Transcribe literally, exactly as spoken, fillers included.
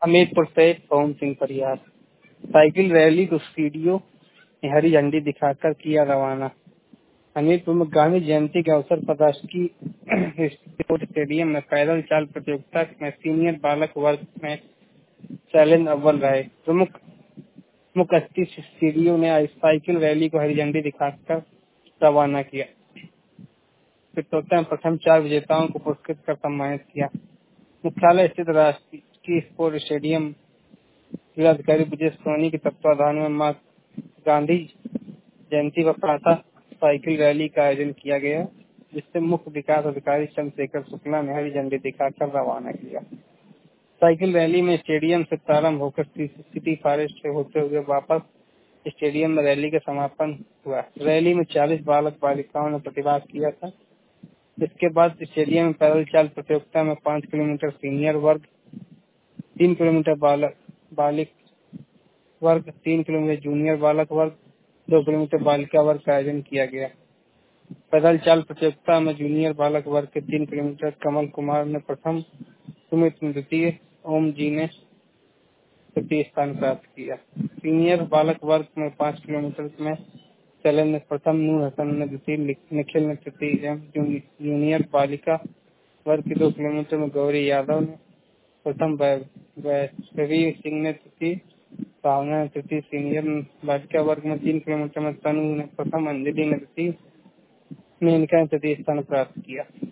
हमीरपुर से Pawan Singh Parihar. Cycle rally को CDO ने हरी झंडी दिखाकर किया रवाना। हमीरपुर में गांधी जयंती के अवसर पर राष्ट्रीय स्पोर्ट्स स्टेडियम में पैदल चाल प्रतियोगिता में सीनियर बालक वर्ग में चैलेंज अव्वल रहे। प्रमुख मुख्य अतिथि सीडीओ ने साइकिल रैली को हरी झंडी दिखाकर रवाना किया। प्रतियोगिता में प्रथम चार विजेताओं को पुरस्कृत कर सम्मानित किया। मुख्यालय स्थित राष्ट्रीय स्पोर्ट्स स्टेडियम जिलाधिकारी विजय सोनी के तत्वाधान में मां गांधी जयंती पर प्रातः साइकिल रैली का आयोजन किया गया, जिससे मुख्य विकास अधिकारी चंद्रशेखर शुक्ला ने हरी झंडी दिखाकर रवाना किया। साइकिल रैली में स्टेडियम से प्रारंभ होकर सिटी फॉरेस्ट से होते हुए वापस स्टेडियम में रैली का समापन हुआ। रैली में चालीस बालक बालिकाओं ने प्रतिभाग किया था। इसके बाद स्टेडियम में पैदल चाल प्रतियोगिता में पाँच किलोमीटर सीनियर वर्ग, तीन किलोमीटर बालक बालिक वर्ग, तीन किलोमीटर जूनियर बालक वर्ग, दो किलोमीटर बालिका वर्ग का आयोजन किया गया। पैदल चाल प्रतियोगिता में जूनियर बालक वर्ग के तीन किलोमीटर कमल कुमार ने प्रथम, सुमित ने द्वितीय, ओम जी ने तृतीय स्थान प्राप्त किया। सीनियर बालक वर्ग में पाँच किलोमीटर में चैलेंज ने प्रथम, नूर हसन ने द्वितीय, निखिल ने तृतीय, जूनियर बालिका वर्ग के दो किलोमीटर में गौरी यादव ने प्रथम, वैष्णवी सिंह ने तृतीय, भावना ने तृतीय। सीनियर बालिका वर्ग में तीन किलोमीटर में तनु ने प्रथम, अंजलि ने तृतीय, मेनका ने तृतीय स्थान प्राप्त किया।